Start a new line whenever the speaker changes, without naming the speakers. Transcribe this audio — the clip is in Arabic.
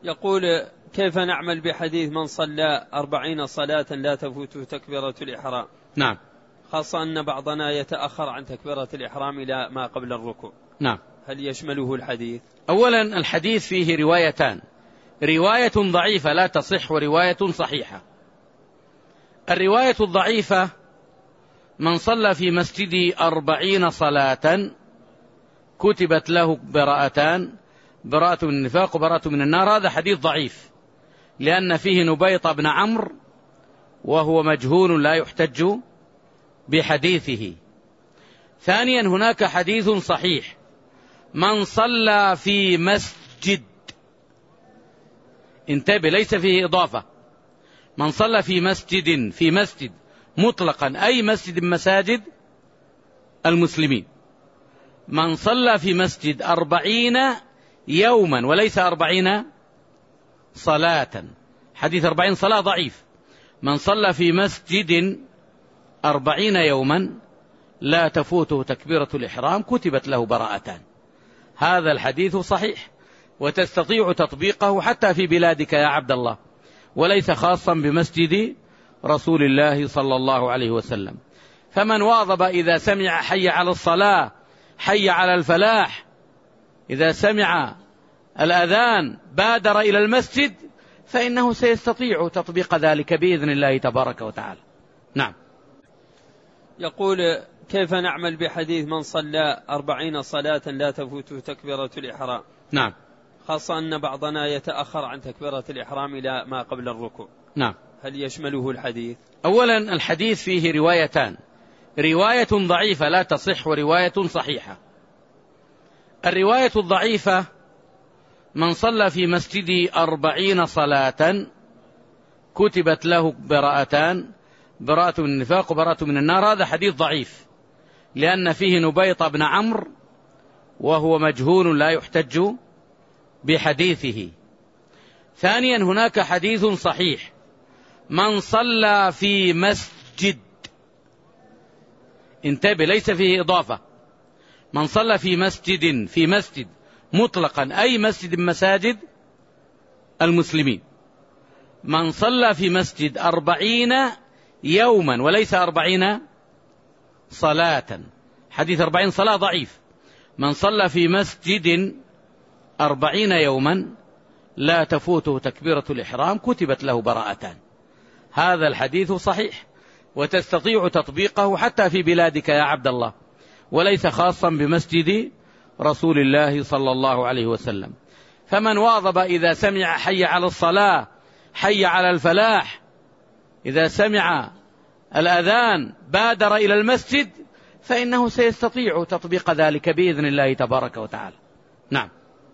يقول: كيف نعمل بحديث من صلى 40 صلاة لا تفوته تكبيرة الإحرام؟
نعم.
خاصة أن بعضنا يتأخر عن تكبيرة الإحرام إلى ما قبل الركوع.
نعم.
هل يشمله الحديث؟
أولا الحديث فيه روايتان، رواية ضعيفة لا تصح ورواية صحيحة. الرواية الضعيفة: من صلى في مسجدي 40 صلاة كتبت له براءتان، براءة من النفاق وبراءة من النار. هذا حديث ضعيف لأن فيه نبيط بن عمرو وهو مجهول لا يحتج بحديثه. ثانيا هناك حديث صحيح: من صلى في مسجد، انتبه ليس فيه إضافة، من صلى في مسجد مطلقا أي مسجد مساجد المسلمين، من صلى في مسجد 40 يوما وليس 40 صلاة. حديث 40 صلاة ضعيف. من صلى في مسجد 40 يوما لا تفوته تكبيرة الإحرام كتبت له براءتان. هذا الحديث صحيح وتستطيع تطبيقه حتى في بلادك يا عبد الله، وليس خاصا بمسجد رسول الله صلى الله عليه وسلم. فمن واظب إذا سمع حي على الصلاة حي على الفلاح، إذا سمع الأذان بادر إلى المسجد، فإنه سيستطيع تطبيق ذلك بإذن الله تبارك وتعالى. نعم.
يقول: كيف نعمل بحديث من صلى 40 صلاة لا تفوته تكبيرة الإحرام؟
نعم.
خاصة أن بعضنا يتأخر عن تكبيرة الإحرام إلى ما قبل الركوع.
نعم.
هل يشمله الحديث؟
أولا الحديث فيه روايتان، رواية ضعيفة لا تصح ورواية صحيحة. الرواية الضعيفة: من صلى في مسجدي 40 صلاة كتبت له براءتان، براءة من النفاق وبراءة من النار. هذا حديث ضعيف لأن فيه نبيط بن عمرو وهو مجهول لا يحتج بحديثه. ثانيا هناك حديث صحيح: من صلى في مسجد، انتبه ليس فيه إضافة، من صلى في مسجد مطلقا أي مسجد مساجد المسلمين، من صلى في مسجد 40 يوما وليس 40 صلاة. حديث 40 صلاة ضعيف. من صلى في مسجد 40 يوما لا تفوته تكبيرة الإحرام كتبت له براءتان. هذا الحديث صحيح وتستطيع تطبيقه حتى في بلادك يا عبد الله، وليس خاصا بمسجد رسول الله صلى الله عليه وسلم. فمن واظب إذا سمع حي على الصلاة حي على الفلاح، إذا سمع الأذان بادر إلى المسجد، فإنه سيستطيع تطبيق ذلك بإذن الله تبارك وتعالى. نعم.